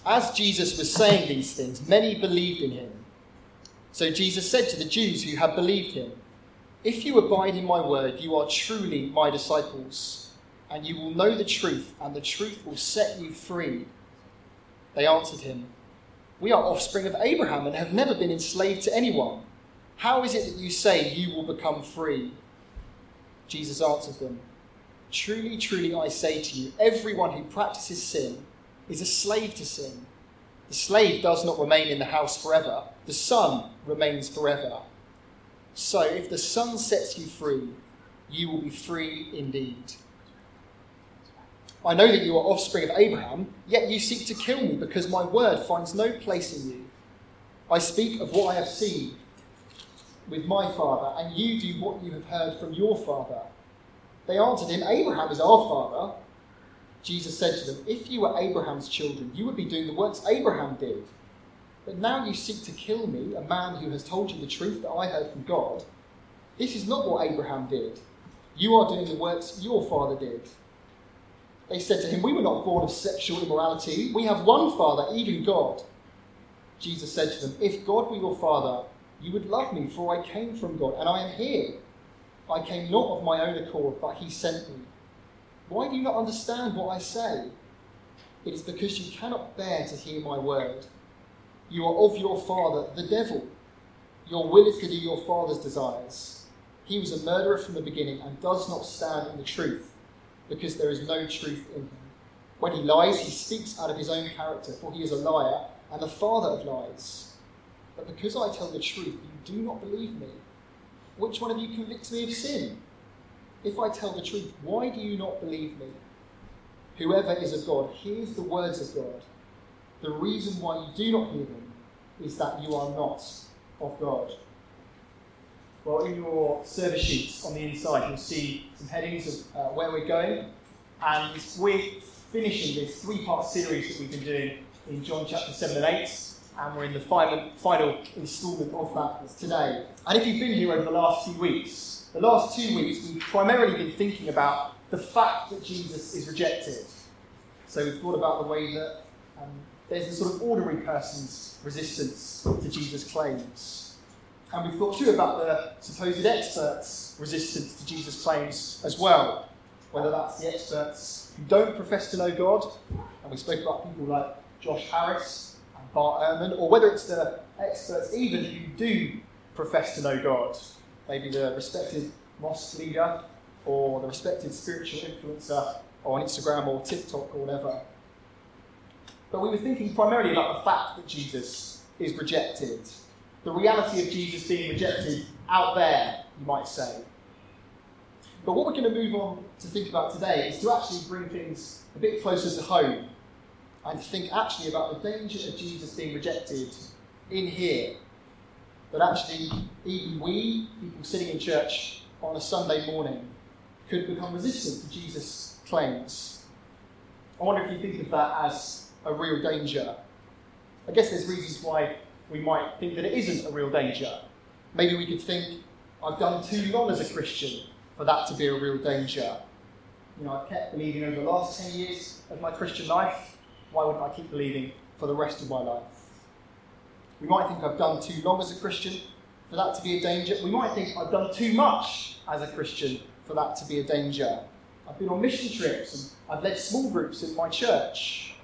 As Jesus was saying these things, many believed in him. So Jesus said to the Jews who had believed him, "If you abide in my word, you are truly my disciples, and you will know the truth, and the truth will set you free." They answered him, "We are offspring of Abraham and have never been enslaved to anyone. How is it that you say you will become free?" Jesus answered them, "Truly, truly, I say to you, everyone who practices sin is a slave to sin. The slave does not remain in the house forever. The Son remains forever. So if the Son sets you free, you will be free indeed. I know that you are offspring of Abraham, yet you seek to kill me because my word finds no place in you. I speak of what I have seen with my father, and you do what you have heard from your father." They answered him, "Abraham is our father." Jesus said to them, "If you were Abraham's children, you would be doing the works Abraham did. But now you seek to kill me, a man who has told you the truth that I heard from God. This is not what Abraham did. You are doing the works your father did." They said to him, "We were not born of sexual immorality. We have one Father, even God." Jesus said to them, "If God were your Father, you would love me, for I came from God, and I am here. I came not of my own accord, but he sent me. Why do you not understand what I say? It is because you cannot bear to hear my word. You are of your father, the devil. Your will is to do your father's desires. He was a murderer from the beginning and does not stand in the truth, because there is no truth in him. When he lies, he speaks out of his own character, for he is a liar and the father of lies. But because I tell the truth, you do not believe me. Which one of you convicts me of sin? If I tell the truth, why do you not believe me? Whoever is of God hears the words of God. The reason why you do not hear them is that you are not of God." Well, in your service sheets on the inside, you'll see some headings of where we're going. And we're finishing this three-part series that we've been doing in John chapter 7 and 8. And we're in the final instalment of that today. And if you've been here over the last 2 weeks, the last 2 weeks we've primarily been thinking about the fact that Jesus is rejected. So we've thought about the way that there's a sort of ordinary person's resistance to Jesus' claims. And we've thought too about the supposed experts' resistance to Jesus' claims as well. Whether that's the experts who don't profess to know God, and we spoke about people like Josh Harris and Bart Ehrman, or whether it's the experts even who do profess to know God. Maybe the respected mosque leader or the respected spiritual influencer on Instagram or TikTok or whatever. But we were thinking primarily about the fact that Jesus is rejected. The reality of Jesus being rejected out there, you might say. But what we're going to move on to think about today is to actually bring things a bit closer to home and to think actually about the danger of Jesus being rejected in here. That actually even we, people sitting in church on a Sunday morning, could become resistant to Jesus' claims. I wonder if you think of that as a real danger. I guess there's reasons why we might think that it isn't a real danger. Maybe we could think, I've done too long as a Christian for that to be a real danger. You know, I've kept believing over the last 10 years of my Christian life. Why wouldn't I keep believing for the rest of my life? We might think I've done too long as a Christian for that to be a danger. We might think I've done too much as a Christian for that to be a danger. I've been on mission trips and I've led small groups in my church.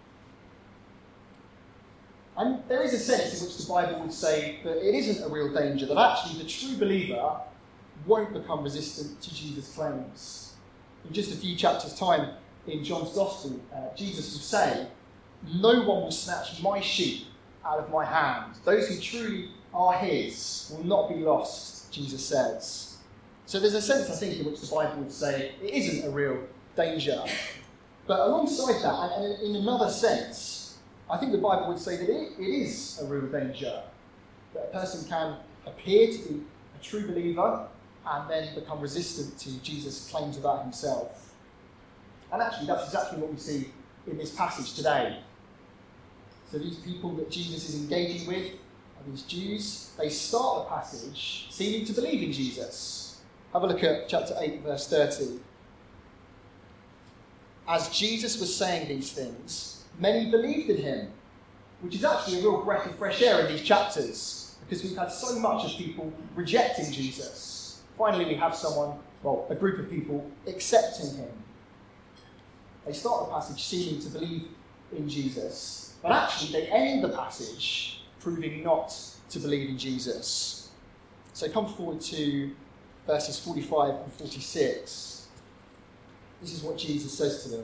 And there is a sense in which the Bible would say that it isn't a real danger, that actually the true believer won't become resistant to Jesus' claims. In just a few chapters' time in John's Gospel, Jesus will say, "No one will snatch my sheep out of my hand. Those who truly are his will not be lost," Jesus says. So there's a sense, I think, in which the Bible would say it isn't a real danger. But alongside that, and in another sense, I think the Bible would say that it is a real danger. That a person can appear to be a true believer and then become resistant to Jesus' claims about himself. And actually, that's exactly what we see in this passage today. So these people that Jesus is engaging with, these Jews, they start the passage seeming to believe in Jesus. Have a look at chapter 8, verse 30. As Jesus was saying these things, many believed in him, which is actually a real breath of fresh air in these chapters, because we've had so much of people rejecting Jesus. Finally, we have a group of people accepting him. They start the passage seeming to believe in Jesus, but actually they end the passage proving not to believe in Jesus. So come forward to verses 45 and 46. This is what Jesus says to them.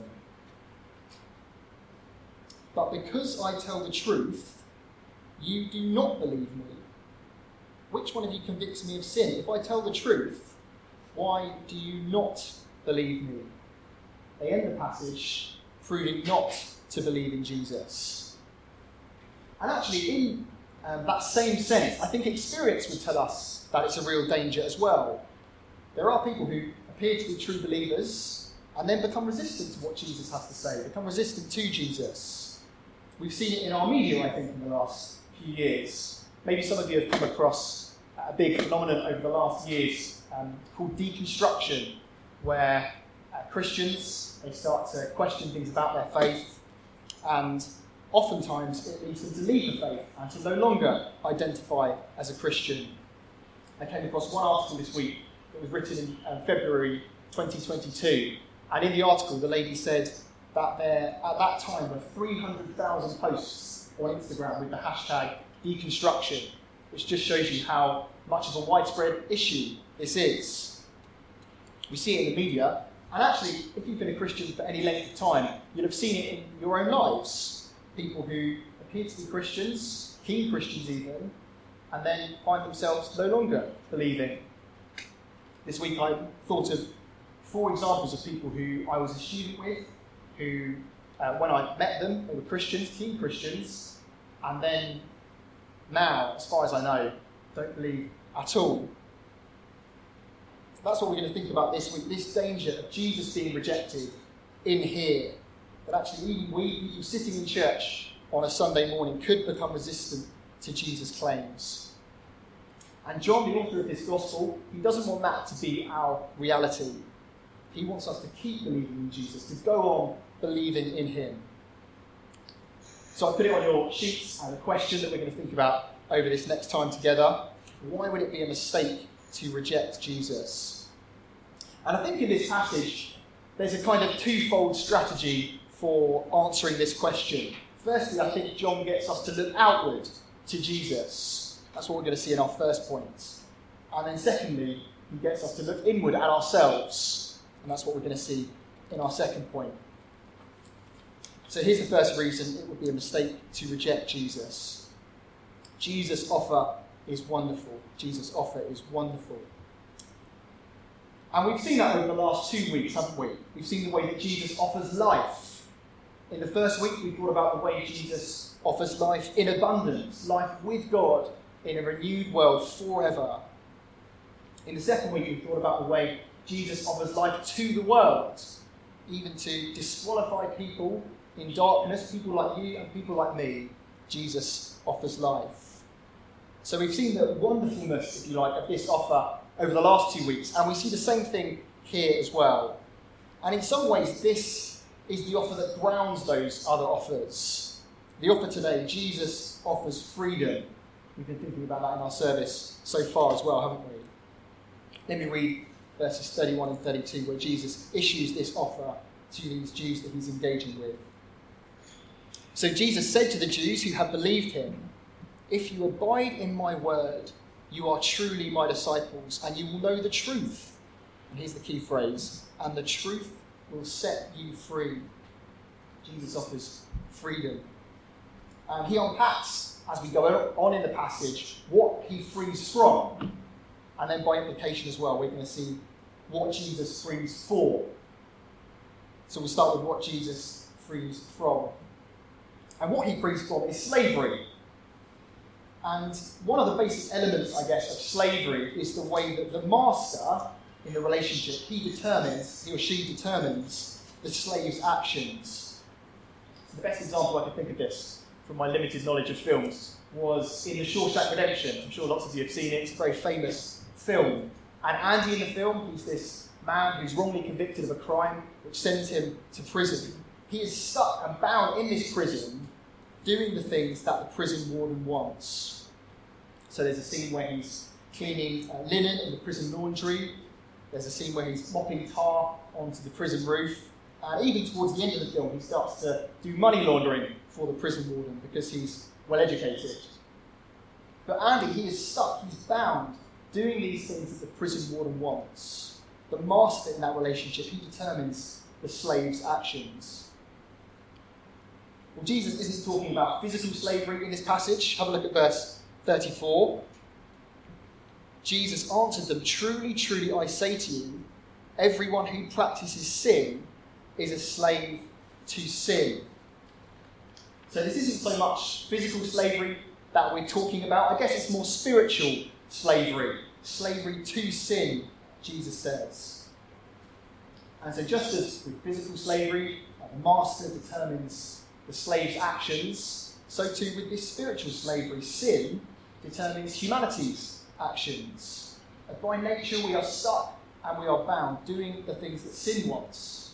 But because I tell the truth, you do not believe me. Which one of you convicts me of sin? If I tell the truth, why do you not believe me? They end the passage proving not to believe in Jesus. And actually, in that same sense, I think experience would tell us that it's a real danger as well. There are people who appear to be true believers and then become resistant to what Jesus has to say, become resistant to Jesus. We've seen it in our media, I think, in the last few years. Maybe some of you have come across a big phenomenon over the last years called deconstruction, where Christians, they start to question things about their faith, and oftentimes it leads them to leave the faith and to no longer identify as a Christian. I came across one article this week that was written in February 2022, and in the article the lady said that there at that time were 300,000 posts on Instagram with the hashtag deconstruction, which just shows you how much of a widespread issue this is. We see it in the media, and actually, if you've been a Christian for any length of time, you'll have seen it in your own lives. People who appear to be Christians, keen Christians even, and then find themselves no longer believing. This week I thought of 4 examples of people who I was a student with, who, when I met them, they were Christians, keen Christians, and then now, as far as I know, don't believe at all. That's what we're going to think about this week, this danger of Jesus being rejected in here. That actually even we, people sitting in church on a Sunday morning, could become resistant to Jesus' claims. And John, the author of this gospel, he doesn't want that to be our reality. He wants us to keep believing in Jesus, to go on believing in him. So I put it on your sheets and a question that we're going to think about over this next time together. Why would it be a mistake to reject Jesus? And I think in this passage, there's a kind of twofold strategy for answering this question. Firstly, I think John gets us to look outward to Jesus. That's what we're going to see in our first point. And then secondly, he gets us to look inward at ourselves. And that's what we're going to see in our second point. So here's the first reason it would be a mistake to reject Jesus. Jesus' offer is wonderful. Jesus' offer is wonderful. And we've seen that over the last 2 weeks, haven't we? We've seen the way that Jesus offers life. In the first week, we thought about the way Jesus offers life in abundance, life with God in a renewed world forever. In the second week, we thought about the way Jesus offers life to the world, even to disqualified people in darkness, people like you and people like me. Jesus offers life. So we've seen the wonderfulness, if you like, of this offer over the last 2 weeks, and we see the same thing here as well. And in some ways, this is the offer that grounds those other offers. The offer today, Jesus offers freedom. We've been thinking about that in our service so far as well, haven't we? Let me read verses 31 and 32, where Jesus issues this offer to these Jews that he's engaging with. So Jesus said to the Jews who had believed him, "If you abide in my word, you are truly my disciples, and you will know the truth." And here's the key phrase, "and the truth will set you free." Jesus offers freedom. And he unpacks, as we go on in the passage, what he frees from. And then by implication as well, we're going to see what Jesus frees for. So we'll start with what Jesus frees from. And what he frees from is slavery. And one of the basic elements, I guess, of slavery is the way that the master in the relationship, he or she determines the slave's actions. So the best example I could think of this, from my limited knowledge of films, was in The Shawshank Redemption. I'm sure lots of you have seen it. It's a very famous film. And Andy in the film, he's this man who's wrongly convicted of a crime which sends him to prison. he is stuck and bound in this prison, doing the things that the prison warden wants. So there's a scene where he's cleaning linen in the prison laundry. There's a scene where he's mopping tar onto the prison roof. And even towards the end of the film, he starts to do money laundering for the prison warden because he's well educated. But Andy, he is stuck, he's bound, doing these things that the prison warden wants. The master in that relationship, he determines the slave's actions. Well, Jesus isn't talking about physical slavery in this passage. Have a look at verse 34. Jesus answered them, "Truly, truly, I say to you, everyone who practices sin is a slave to sin." So this isn't so much physical slavery that we're talking about. I guess it's more spiritual slavery. Slavery to sin, Jesus says. And so just as with physical slavery, the master determines the slave's actions, so too with this spiritual slavery, sin determines humanity's actions. By nature we are stuck and we are bound, doing the things that sin wants.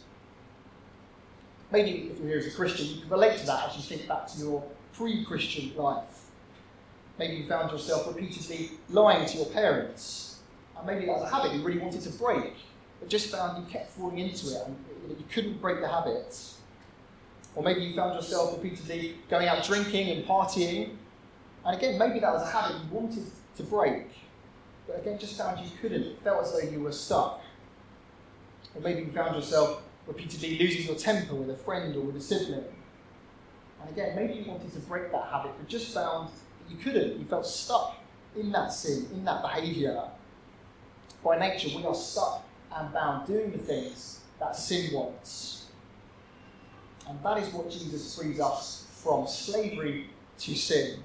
Maybe if you're here as a Christian, you can relate to that as you think back to your pre-Christian life. Maybe you found yourself repeatedly lying to your parents. And maybe that was a habit you really wanted to break, but just found you kept falling into it and you couldn't break the habit. Or maybe you found yourself repeatedly going out drinking and partying. And again, maybe that was a habit you wanted to break, but again, just found you couldn't. It felt as though you were stuck. Or maybe you found yourself repeatedly losing your temper with a friend or with a sibling. And again, maybe you wanted to break that habit, but just found that you couldn't. You felt stuck in that sin, in that behaviour. By nature, we are stuck and bound, doing the things that sin wants. And that is what Jesus frees us from, slavery to sin.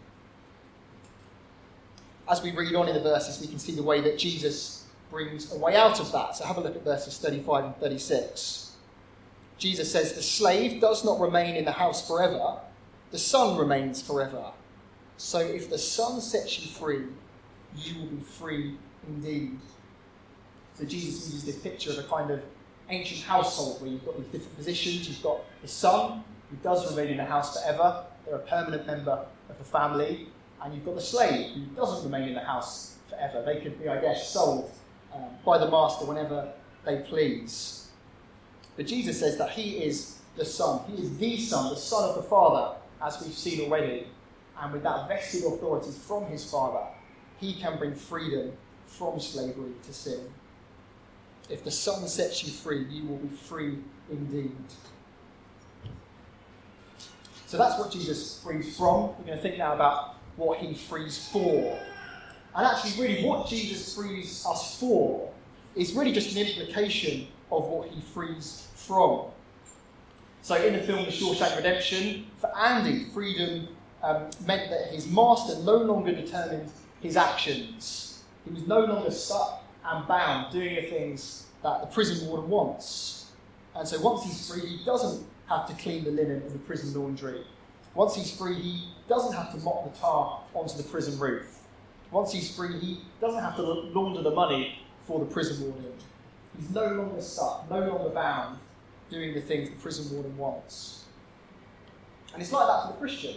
As we read on in the verses, we can see the way that Jesus brings a way out of that. So have a look at verses 35 and 36. Jesus says, "The slave does not remain in the house forever, the son remains forever. So if the son sets you free, you will be free indeed." So Jesus uses this picture of a kind of ancient household where you've got these different positions. You've got the son, who does remain in the house forever. They're a permanent member of the family. And you've got the slave, who doesn't remain in the house forever. They could be, I guess, sold by the master whenever they please. But Jesus says that he is the son. He is the son of the Father, as we've seen already. And with that vested authority from his Father, he can bring freedom from slavery to sin. If the Son sets you free, you will be free indeed. So that's what Jesus frees from. We're going to think now about what he frees for. And actually, really, what Jesus frees us for is really just an implication of what he frees from. So in the film The Shawshank Redemption, for Andy, freedom meant that his master no longer determined his actions. He was no longer stuck and bound doing the things that the prison warden wants. And so once he's free, he doesn't have to clean the linen in the prison laundry. Once he's free, he doesn't have to mop the tar onto the prison roof. Once he's free, he doesn't have to launder the money for the prison warden. He's no longer stuck, no longer bound, doing the things the prison warden wants. And it's like that for the Christian.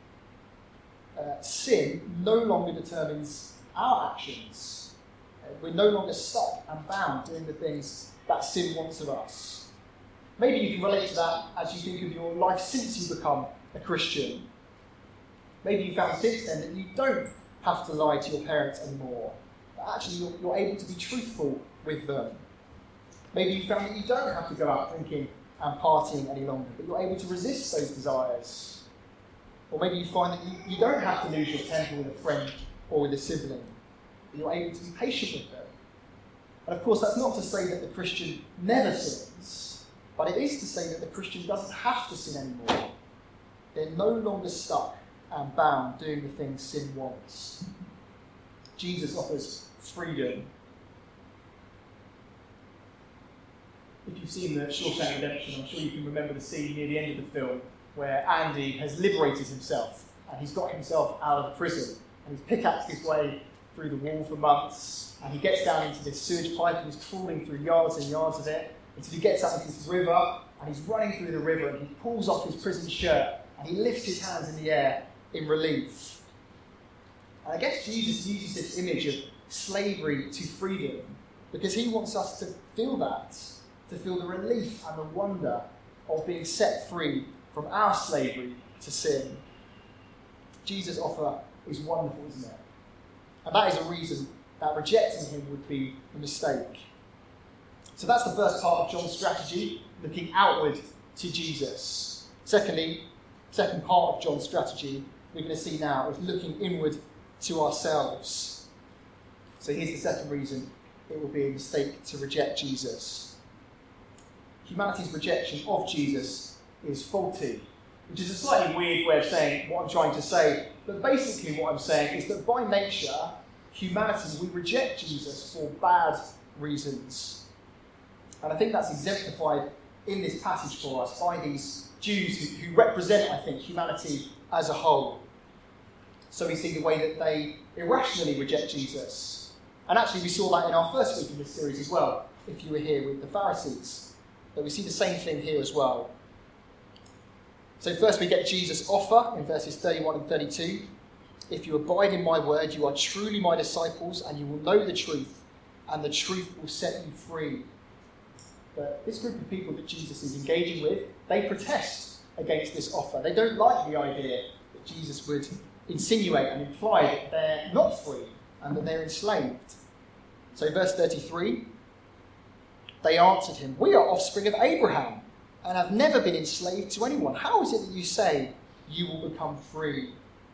Sin no longer determines our actions. We're no longer stuck and bound doing the things that sin wants of us. Maybe you can relate to that as you think of your life since you become a Christian. Maybe you found since then that you don't have to lie to your parents anymore. That actually you're able to be truthful with them. Maybe you found that you don't have to go out drinking and partying any longer, but you're able to resist those desires. Or maybe you find that you don't have to lose your temper with a friend or with a sibling, but you're able to be patient with them. And of course, that's not to say that the Christian never sins, but it is to say that the Christian doesn't have to sin anymore. They're no longer stuck and bound doing the things sin wants. Jesus offers freedom. If you've seen The Shawshank Redemption, I'm sure you can remember the scene near the end of the film where Andy has liberated himself and he's got himself out of the prison and he's pickaxed his way through the wall for months and he gets down into this sewage pipe and he's crawling through yards and yards of it until he gets out into this river and he's running through the river, and he pulls off his prison shirt, and he lifts his hands in the air in relief. And I guess Jesus uses this image of slavery to freedom because he wants us to feel that, to feel the relief and the wonder of being set free from our slavery to sin. Jesus' offer is wonderful, isn't it? And that is a reason that rejecting him would be a mistake. So that's the first part of John's strategy, looking outward to Jesus. Secondly, second part of John's strategy we're going to see now is looking inward to ourselves. So here's the second reason it will be a mistake to reject Jesus. Humanity's rejection of Jesus is faulty, which is a slightly weird way of saying what I'm trying to say, but basically what I'm saying is that by nature, humanity, we reject Jesus for bad reasons. And I think that's exemplified in this passage for us by these Jews who represent, I think, humanity as a whole. So we see the way that they irrationally reject Jesus. And actually we saw that in our first week in this series as well, if you were here with the Pharisees. But we see the same thing here as well. So first we get Jesus' offer in verses 31 and 32. If you abide in my word, you are truly my disciples, and you will know the truth, and the truth will set you free. But this group of people that Jesus is engaging with, they protest against this offer. They don't like the idea that Jesus would insinuate and imply that they're not free and that they're enslaved. So verse 33, they answered him, "We are offspring of Abraham and have never been enslaved to anyone. How is it that you say you will become free?"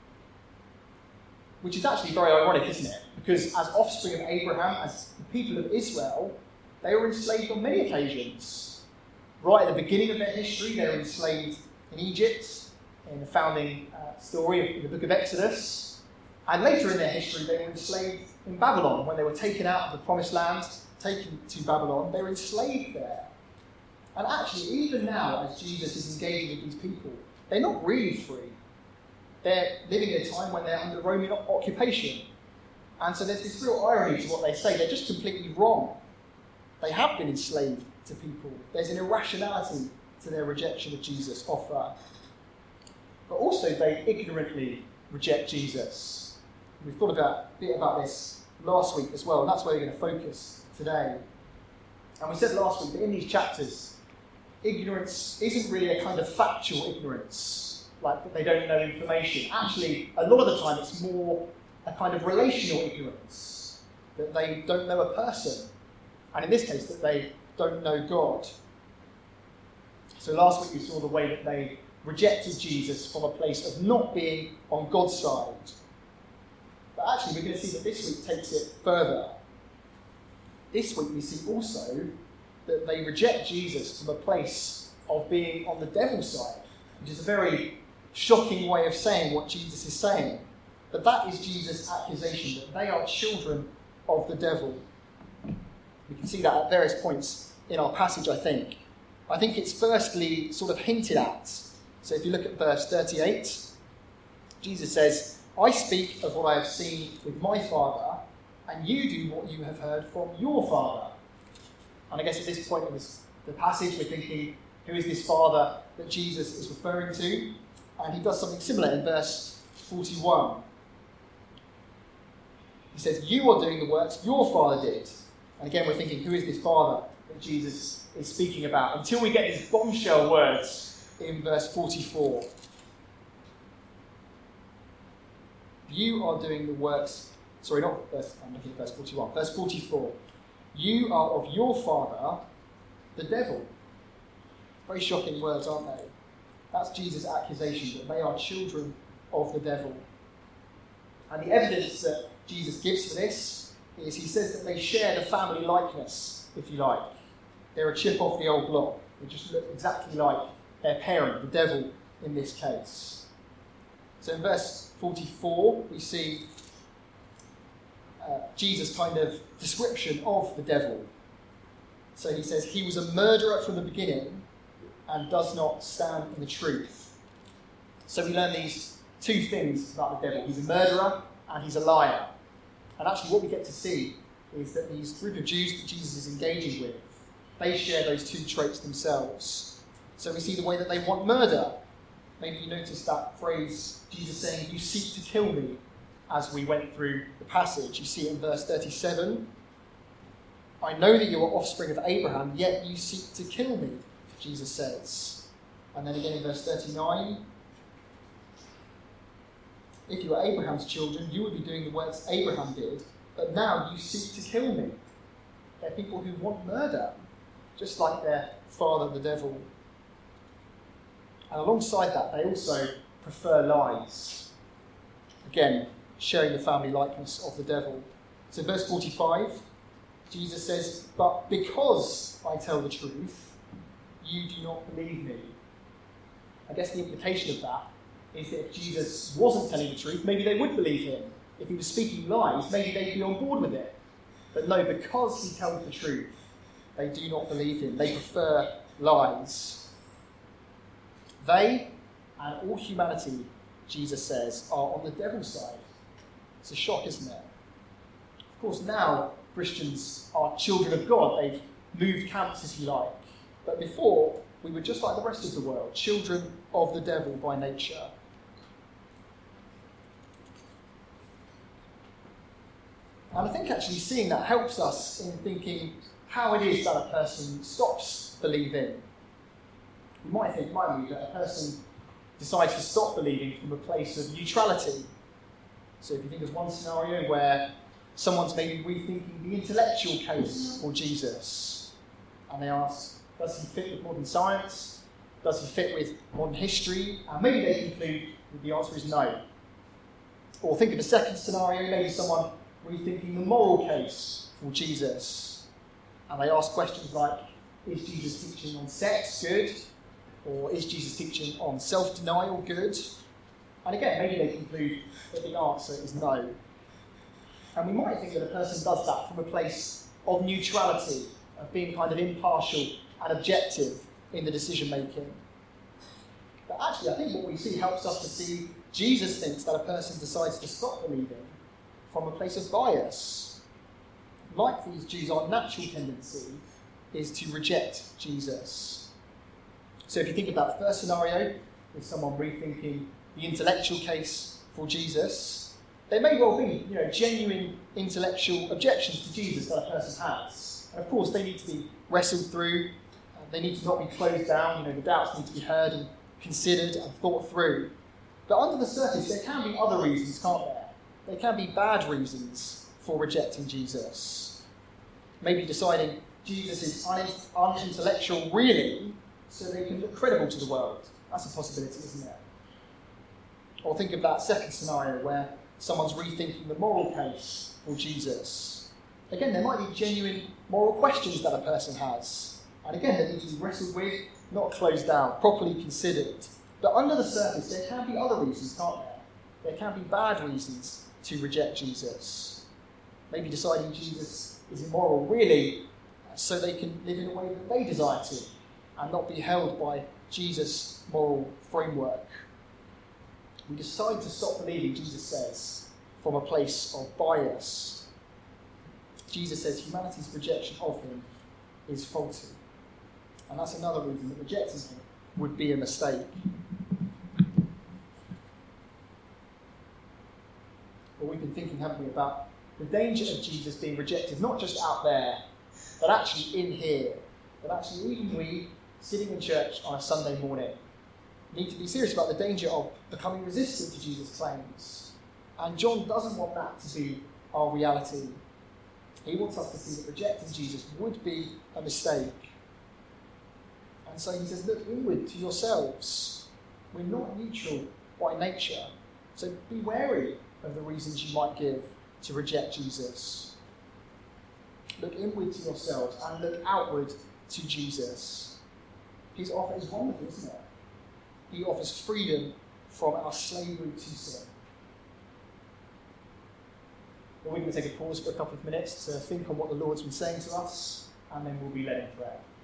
Which is actually very ironic, isn't it? Because as offspring of Abraham, as the people of Israel, they were enslaved on many occasions. Right at the beginning of their history, they were enslaved in Egypt, in the founding story of the book of Exodus. And later in their history, they were enslaved in Babylon. When they were taken out of the promised land, taken to Babylon, they were enslaved there. And actually, even now, as Jesus is engaging with these people, they're not really free. They're living in a time when they're under Roman occupation. And so there's this real irony to what they say. They're just completely wrong. They have been enslaved to people. There's an irrationality to their rejection of Jesus' offer. But also they ignorantly reject Jesus. We thought a bit about this last week as well, and that's where we're going to focus today. And we said last week that in these chapters, ignorance isn't really a kind of factual ignorance, like that they don't know information. Actually, a lot of the time it's more a kind of relational ignorance, that they don't know a person. And in this case, that they don't know God. So last week we saw the way that they rejected Jesus from a place of not being on God's side. But actually we're going to see that this week takes it further. This week we see also that they reject Jesus from a place of being on the devil's side, which is a very shocking way of saying what Jesus is saying. But that is Jesus' accusation, that they are children of the devil. We can see that at various points in our passage, I think. I think it's firstly sort of hinted at. So if you look at verse 38, Jesus says, "I speak of what I have seen with my Father, and you do what you have heard from your father." And I guess at this point in the passage, we're thinking, who is this Father that Jesus is referring to? And he does something similar in verse 41. He says, "You are doing the works your father did." And again, we're thinking, who is this Father that Jesus is speaking about? Until we get these bombshell words in verse 44. You are doing the works... Sorry, I'm looking at verse 41. Verse 44. "You are of your father, the devil." Very shocking words, aren't they? That's Jesus' accusation, that they are children of the devil. And the evidence that Jesus gives for this is he says that they share the family likeness, if you like. They're a chip off the old block. They just look exactly like their parent, the devil, in this case. So in verse 44, we see Jesus' kind of description of the devil. So he says, "He was a murderer from the beginning and does not stand in the truth." So we learn these two things about the devil. He's a murderer and he's a liar. And actually what we get to see is that these group of Jews that Jesus is engaging with, they share those two traits themselves. So we see the way that they want murder. Maybe you noticed that phrase, Jesus saying, "You seek to kill me," as we went through the passage. You see it in verse 37. "I know that you are offspring of Abraham, yet you seek to kill me," Jesus says. And then again in verse 39, "If you were Abraham's children, you would be doing the works Abraham did, but now you seek to kill me." They're people who want murder, just like their father, the devil. And alongside that, they also prefer lies. Again, sharing the family likeness of the devil. So verse 45, Jesus says, "But because I tell the truth, you do not believe me." I guess the implication of that is that if Jesus wasn't telling the truth, maybe they would believe him. If he was speaking lies, maybe they'd be on board with it. But no, because he tells the truth, they do not believe him. They prefer lies. They and all humanity, Jesus says, are on the devil's side. It's a shock, isn't it? Of course, now Christians are children of God. They've moved camps, if you like. But before, we were just like the rest of the world, children of the devil by nature. And I think actually seeing that helps us in thinking how it is that a person stops believing. We might think, mightn't we, that a person decides to stop believing from a place of neutrality. So if you think of one scenario where someone's maybe rethinking the intellectual case for Jesus, and they ask, does he fit with modern science? Does he fit with modern history? And maybe they conclude that the answer is no. Or think of a second scenario, maybe someone rethinking the moral case for Jesus, and they ask questions like, is Jesus teaching on sex good? Or is Jesus teaching on self-denial good? And again, maybe they conclude that the answer is no. And we might think that a person does that from a place of neutrality, of being kind of impartial and objective in the decision making. But actually, I think what we see helps us to see Jesus thinks that a person decides to stop believing from a place of bias. Like these Jews, our natural tendency is to reject Jesus. So if you think of that first scenario, with someone rethinking the intellectual case for Jesus, there may well be, genuine intellectual objections to Jesus that a person has. And of course, they need to be wrestled through. They need to not be closed down. The doubts need to be heard and considered and thought through. But under the surface, there can be other reasons, can't there? There can be bad reasons for rejecting Jesus. Maybe deciding Jesus is unintellectual, really, so they can look credible to the world. That's a possibility, isn't it? Or think of that second scenario where someone's rethinking the moral case for Jesus. Again, there might be genuine moral questions that a person has. And again, they need to be wrestled with, not closed down, properly considered. But under the surface, there can be other reasons, can't there? There can be bad reasons to reject Jesus. Maybe deciding Jesus is immoral, really, so they can live in a way that they desire to, and not be held by Jesus' moral framework. We decide to stop believing, Jesus says, from a place of bias. Jesus says humanity's rejection of him is faulty. And that's another reason that rejecting him would be a mistake. Well, we've been thinking, haven't we, about the danger of Jesus being rejected, not just out there, but actually in here. That actually even we, sitting in church on a Sunday morning, need to be serious about the danger of becoming resistant to Jesus' claims. And John doesn't want that to be our reality. He wants us to see that rejecting Jesus would be a mistake. And so he says, look inward to yourselves. We're not neutral by nature. So be wary of the reasons you might give to reject Jesus. Look inward to yourselves and look outward to Jesus. His offer is wonderful, isn't it? He offers freedom from our slavery to sin. Well, we're going to take a pause for a couple of minutes to think on what the Lord's been saying to us, and then we'll be led in prayer.